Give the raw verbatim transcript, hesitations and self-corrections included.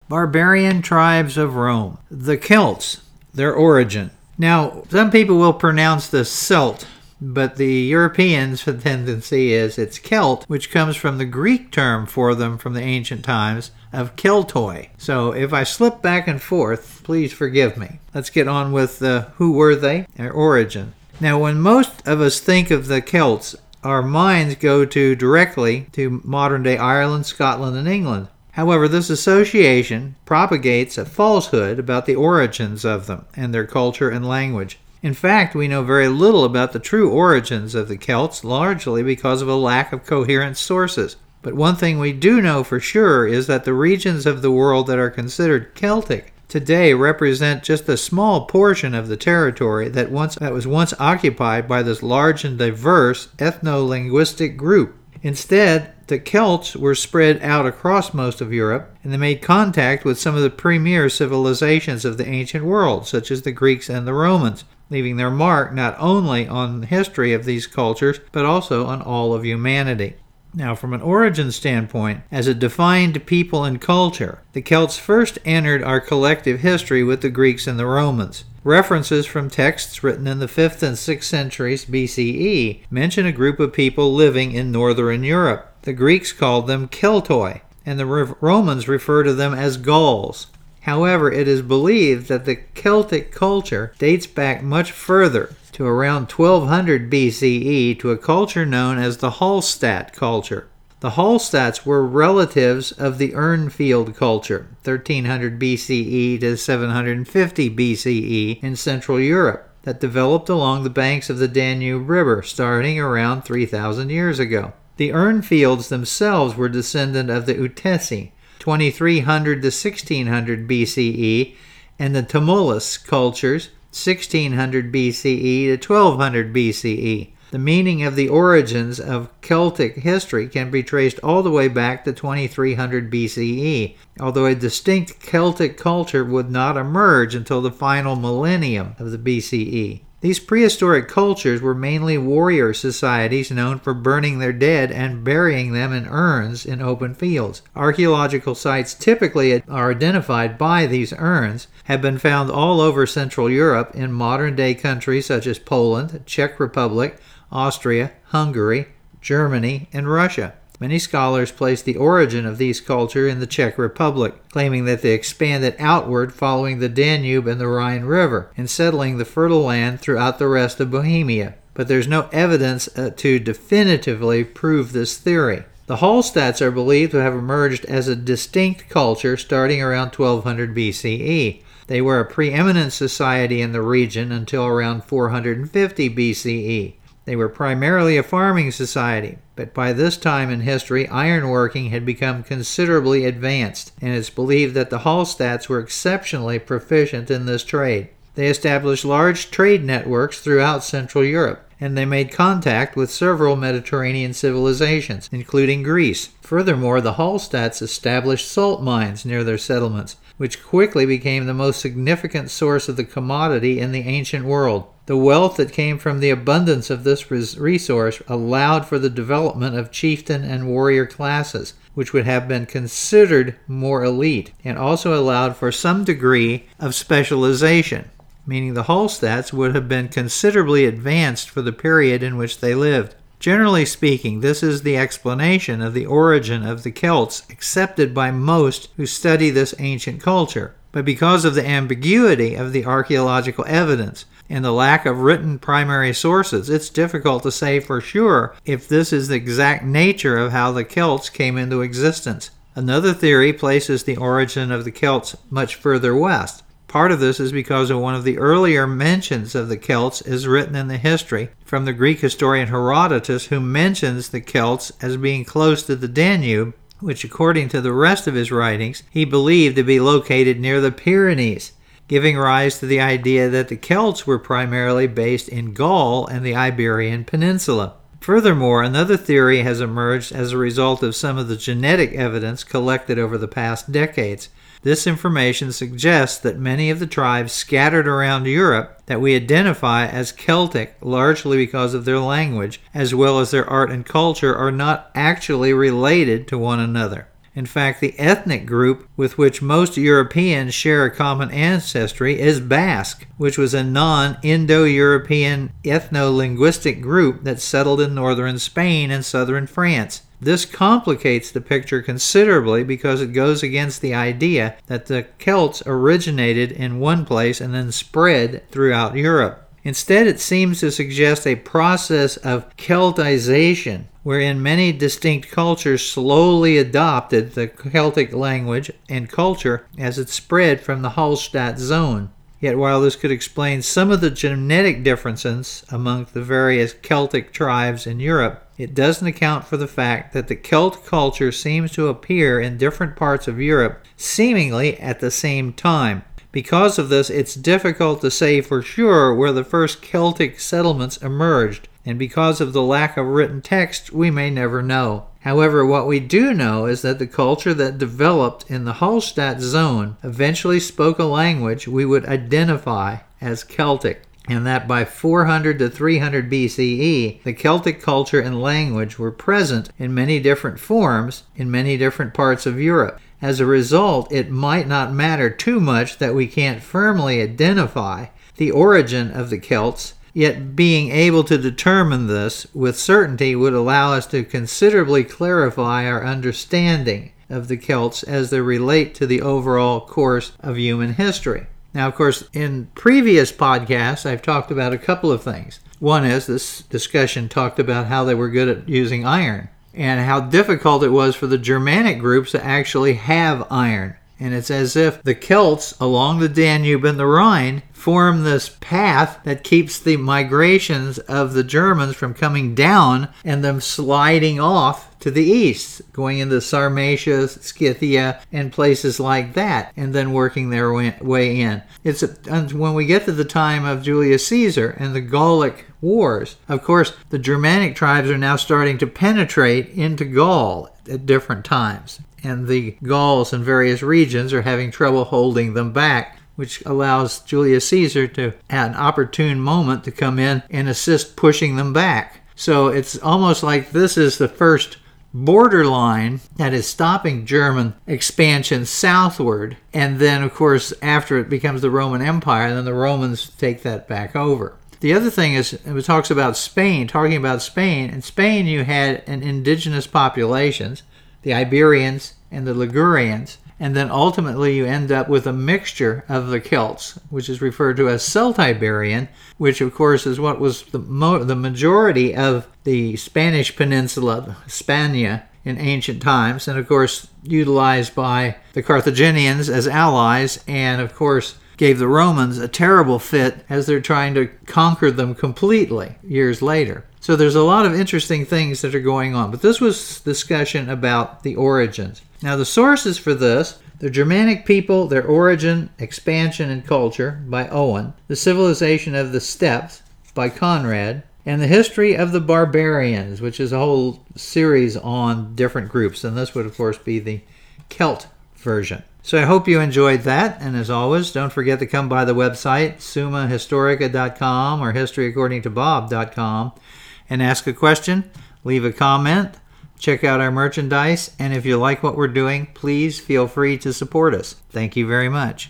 Barbarian tribes of Rome. The Celts, their origin. Now, some people will pronounce the Celt, but the Europeans' tendency is it's Celt, which comes from the Greek term for them from the ancient times of Keltoi. So if I slip back and forth, please forgive me. Let's get on with the who were they, their origin. Now, when most of us think of the Celts, our minds go to directly to modern-day Ireland, Scotland, and England. However, this association propagates a falsehood about the origins of them and their culture and language. In fact, we know very little about the true origins of the Celts, largely because of a lack of coherent sources. But one thing we do know for sure is that the regions of the world that are considered Celtic today represent just a small portion of the territory that once that was once occupied by this large and diverse ethno-linguistic group. Instead, the Celts were spread out across most of Europe, and they made contact with some of the premier civilizations of the ancient world, such as the Greeks and the Romans, leaving their mark not only on the history of these cultures, but also on all of humanity. Now, from an origin standpoint, as a defined people and culture, the Celts first entered our collective history with the Greeks and the Romans. References from texts written in the fifth and sixth centuries B C E mention a group of people living in northern Europe. The Greeks called them Keltoi, and the Romans refer to them as Gauls. However, it is believed that the Celtic culture dates back much further, to around twelve hundred B C E, to a culture known as the Hallstatt culture. The Hallstatts were relatives of the Urnfield culture, thirteen hundred B C E to seven hundred fifty B C E, in Central Europe, that developed along the banks of the Danube River starting around three thousand years ago. The Urnfields themselves were descendant of the Utesi, twenty-three hundred to sixteen hundred B C E, and the Tumulus cultures, sixteen hundred B C E to twelve hundred B C E. The meaning of the origins of Celtic history can be traced all the way back to twenty-three hundred B C E, although a distinct Celtic culture would not emerge until the final millennium of the B C E. These prehistoric cultures were mainly warrior societies known for burning their dead and burying them in urns in open fields. Archaeological sites typically are identified by these urns have been found all over Central Europe in modern-day countries such as Poland, Czech Republic, Austria, Hungary, Germany, and Russia. Many scholars place the origin of these cultures in the Czech Republic, claiming that they expanded outward following the Danube and the Rhine River, and settling the fertile land throughout the rest of Bohemia. But there's no evidence uh, to definitively prove this theory. The Hallstatts are believed to have emerged as a distinct culture starting around twelve hundred B C E. They were a preeminent society in the region until around four hundred fifty B C E. They were primarily a farming society, but by this time in history, ironworking had become considerably advanced, and it's believed that the Hallstatts were exceptionally proficient in this trade. They established large trade networks throughout Central Europe, and they made contact with several Mediterranean civilizations, including Greece. Furthermore, the Hallstatts established salt mines near their settlements, which quickly became the most significant source of the commodity in the ancient world. The wealth that came from the abundance of this resource allowed for the development of chieftain and warrior classes, which would have been considered more elite, and also allowed for some degree of specialization, meaning the Hallstatts would have been considerably advanced for the period in which they lived. Generally speaking, this is the explanation of the origin of the Celts accepted by most who study this ancient culture. But because of the ambiguity of the archaeological evidence and the lack of written primary sources, it's difficult to say for sure if this is the exact nature of how the Celts came into existence. Another theory places the origin of the Celts much further west. Part of this is because of one of the earlier mentions of the Celts is written in the history from the Greek historian Herodotus, who mentions the Celts as being close to the Danube, which according to the rest of his writings, he believed to be located near the Pyrenees, giving rise to the idea that the Celts were primarily based in Gaul and the Iberian Peninsula. Furthermore, another theory has emerged as a result of some of the genetic evidence collected over the past decades. This information suggests that many of the tribes scattered around Europe that we identify as Celtic, largely because of their language, as well as their art and culture, are not actually related to one another. In fact, the ethnic group with which most Europeans share a common ancestry is Basque, which was a non-Indo-European ethno-linguistic group that settled in northern Spain and southern France. This complicates the picture considerably because it goes against the idea that the Celts originated in one place and then spread throughout Europe. Instead, it seems to suggest a process of Celtization, wherein many distinct cultures slowly adopted the Celtic language and culture as it spread from the Hallstatt zone. Yet while this could explain some of the genetic differences among the various Celtic tribes in Europe, it doesn't account for the fact that the Celt culture seems to appear in different parts of Europe seemingly at the same time. Because of this, it's difficult to say for sure where the first Celtic settlements emerged, and because of the lack of written text, we may never know. However, what we do know is that the culture that developed in the Hallstatt zone eventually spoke a language we would identify as Celtic, and that by four hundred to three hundred B C E, the Celtic culture and language were present in many different forms in many different parts of Europe. As a result, it might not matter too much that we can't firmly identify the origin of the Celts, yet being able to determine this with certainty would allow us to considerably clarify our understanding of the Celts as they relate to the overall course of human history. Now, of course, in previous podcasts, I've talked about a couple of things. One is this discussion talked about how they were good at using iron, and how difficult it was for the Germanic groups to actually have iron. And it's as if the Celts along the Danube and the Rhine form this path that keeps the migrations of the Germans from coming down and them sliding off to the east, going into Sarmatia, Scythia, and places like that, and then working their way in. It's a, when we get to the time of Julius Caesar and the Gallic Wars, of course, the Germanic tribes are now starting to penetrate into Gaul at different times, and the Gauls in various regions are having trouble holding them back, which allows Julius Caesar to, at an opportune moment, to come in and assist pushing them back. So it's almost like this is the first borderline that is stopping German expansion southward, and then, of course, after it becomes the Roman Empire, then the Romans take that back over. The other thing is, it talks about Spain, talking about Spain. In Spain, you had an indigenous populations, the Iberians and the Ligurians, and then ultimately you end up with a mixture of the Celts, which is referred to as Celtiberian, which of course is what was the, mo- the majority of the Spanish peninsula, Hispania, in ancient times, and of course utilized by the Carthaginians as allies, and of course gave the Romans a terrible fit as they're trying to conquer them completely years later. So there's a lot of interesting things that are going on. But this was discussion about the origins. Now the sources for this, the Germanic people, their origin, expansion, and culture by Owen, the civilization of the steppes by Conrad, and the history of the barbarians, which is a whole series on different groups. And this would, of course, be the Celt version. So I hope you enjoyed that, and as always, don't forget to come by the website, summa historica dot com or history according to bob dot com, and ask a question, leave a comment, check out our merchandise, and if you like what we're doing, please feel free to support us. Thank you very much.